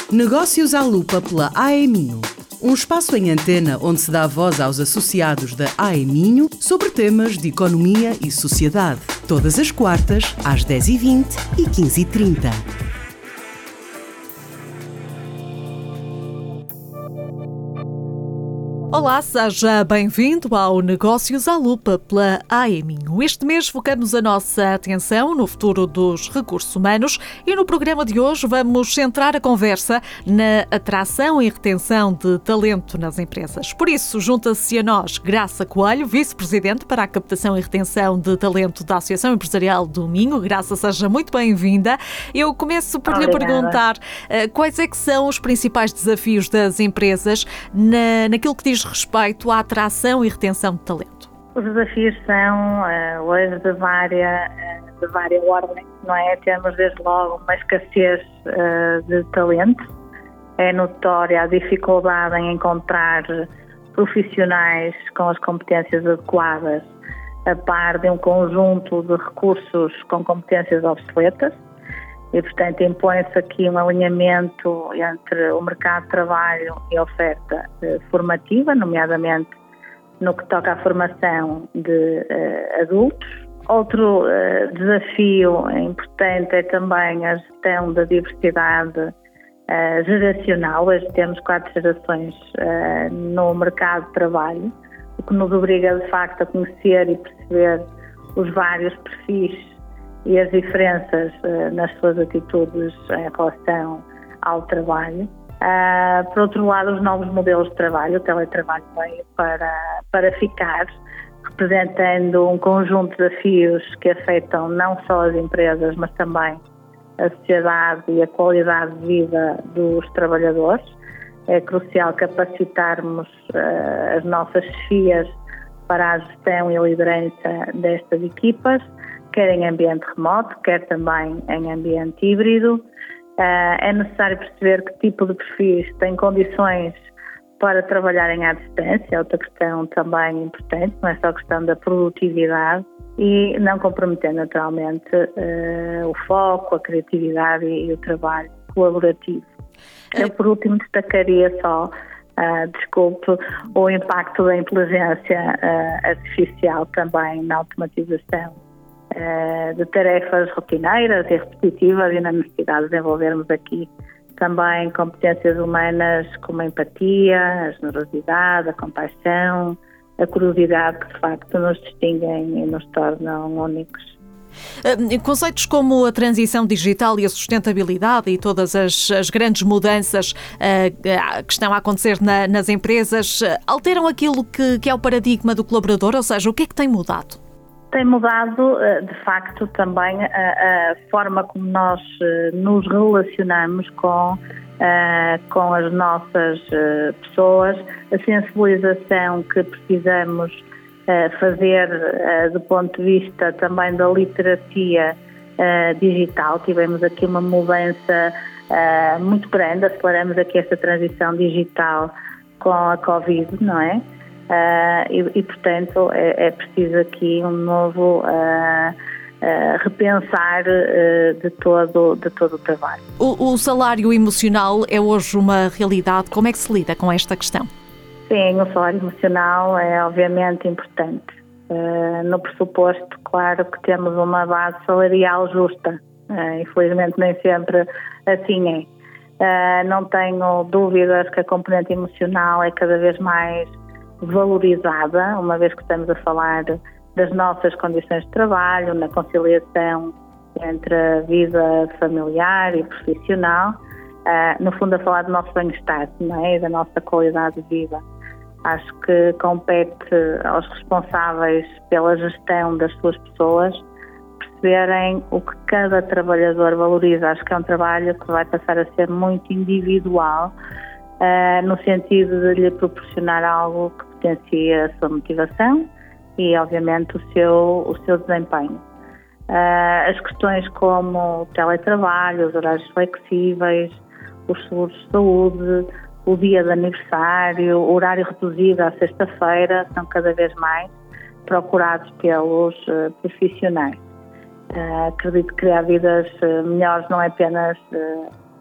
Negócios à Lupa pela AEMinho. Um espaço em antena onde se dá voz aos associados da AEMinho sobre temas de economia e sociedade. Todas as quartas, às 10h20 e 15h30. Olá, seja bem-vindo ao Negócios à Lupa pela AEMinho. Este mês focamos a nossa atenção no futuro dos recursos humanos e no programa de hoje vamos centrar a conversa na atração e retenção de talento nas empresas. Por isso, junta-se a nós Graça Coelho, vice-presidente para a captação e retenção de talento da Associação Empresarial do Minho. Graça, seja muito bem-vinda. Eu começo por lhe perguntar quais é que são os principais desafios das empresas naquilo que diz respeito à atração e retenção de talento? Os desafios são hoje de várias ordens, não é? Temos desde logo uma escassez de talento. É notória a dificuldade em encontrar profissionais com as competências adequadas a par de um conjunto de recursos com competências obsoletas. E, portanto, impõe-se aqui um alinhamento entre o mercado de trabalho e a oferta formativa, nomeadamente no que toca à formação de adultos. Outro desafio importante é também a gestão da diversidade geracional. Hoje temos 4 gerações no mercado de trabalho, o que nos obriga, de facto, a conhecer e perceber os vários perfis e as diferenças nas suas atitudes em relação ao trabalho. Por outro lado, os novos modelos de trabalho, o teletrabalho veio para ficar, representando um conjunto de desafios que afetam não só as empresas, mas também a sociedade e a qualidade de vida dos trabalhadores. É crucial capacitarmos as nossas chefias para a gestão e a liderança destas equipas, quer em ambiente remoto, quer também em ambiente híbrido. É necessário perceber que tipo de perfis têm condições para trabalharem à distância, outra questão também importante, não é só a questão da produtividade, e não comprometer naturalmente o foco, a criatividade e o trabalho colaborativo. Eu, por último, destacaria só, o impacto da inteligência artificial também na automatização de tarefas rotineiras e repetitivas e na necessidade de desenvolvermos aqui também competências humanas como a empatia, a generosidade, a compaixão, a curiosidade que de facto nos distinguem e nos tornam únicos. Conceitos como a transição digital e a sustentabilidade e todas as grandes mudanças que estão a acontecer nas empresas alteram aquilo que é o paradigma do colaborador, ou seja, o que é que tem mudado? Tem mudado, de facto, também a forma como nós nos relacionamos com as nossas pessoas, a sensibilização que precisamos fazer do ponto de vista também da literacia digital. Tivemos aqui uma mudança muito grande, aceleramos aqui esta transição digital com a Covid, não é? Portanto, é preciso aqui um novo repensar de todo o trabalho. O salário emocional é hoje uma realidade. Como é que se lida com esta questão? Sim, o salário emocional é obviamente importante. No pressuposto, claro, que temos uma base salarial justa. Infelizmente nem sempre assim é. Não tenho dúvidas que a componente emocional é cada vez mais valorizada, uma vez que estamos a falar das nossas condições de trabalho, na conciliação entre a vida familiar e profissional, no fundo a falar do nosso bem-estar, não é? E da nossa qualidade de vida. Acho que compete aos responsáveis pela gestão das suas pessoas perceberem o que cada trabalhador valoriza. Acho que é um trabalho que vai passar a ser muito individual, no sentido de lhe proporcionar algo que potencie a sua motivação e, obviamente, o seu desempenho. As questões como o teletrabalho, os horários flexíveis, os seguros de saúde, o dia de aniversário, o horário reduzido à sexta-feira, são cada vez mais procurados pelos profissionais. Acredito que criar vidas melhores não é apenas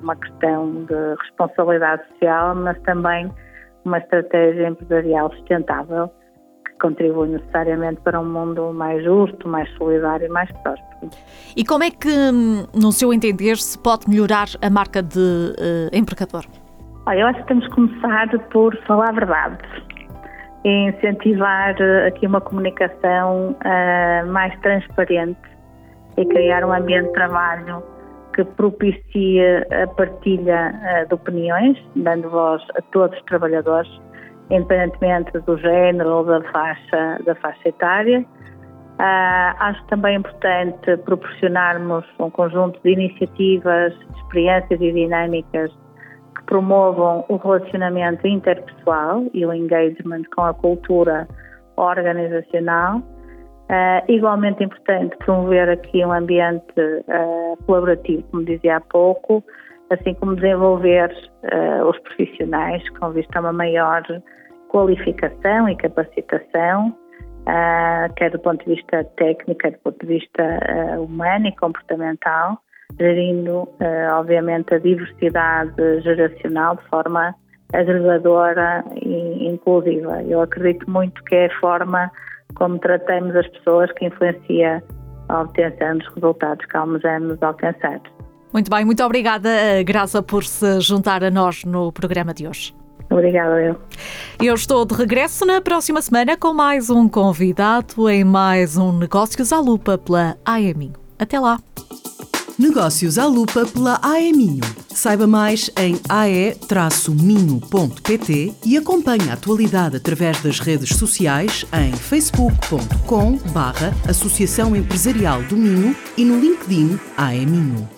uma questão de responsabilidade social, mas também uma estratégia empresarial sustentável que contribui necessariamente para um mundo mais justo, mais solidário e mais próspero. E como é que, no seu entender, se pode melhorar a marca de Empregador? Eu acho que temos que começar por falar a verdade e incentivar aqui uma comunicação mais transparente e criar um ambiente de trabalho que propicie a partilha de opiniões, dando voz a todos os trabalhadores, independentemente do género ou da faixa etária. Acho também importante proporcionarmos um conjunto de iniciativas, experiências e dinâmicas que promovam o relacionamento interpessoal e o engagement com a cultura organizacional. Igualmente importante promover aqui um ambiente colaborativo, como dizia há pouco, assim como desenvolver os profissionais com vista a uma maior qualificação e capacitação, quer do ponto de vista técnico, quer do ponto de vista humano e comportamental, gerindo, obviamente, a diversidade geracional de forma agregadora e inclusiva. Eu acredito muito que é a forma como tratamos as pessoas que influencia a obtenção dos resultados que almejamos alcançar. Muito bem, muito obrigada, Graça, por se juntar a nós no programa de hoje. Obrigada, eu. Eu estou de regresso na próxima semana com mais um convidado em mais um Negócios à Lupa pela AEMinho. Até lá! Negócios à Lupa pela AEMinho. Saiba mais em ae-minho.pt e acompanhe a atualidade através das redes sociais em facebook.com/Associação Empresarial do Minho e no LinkedIn AEMinho.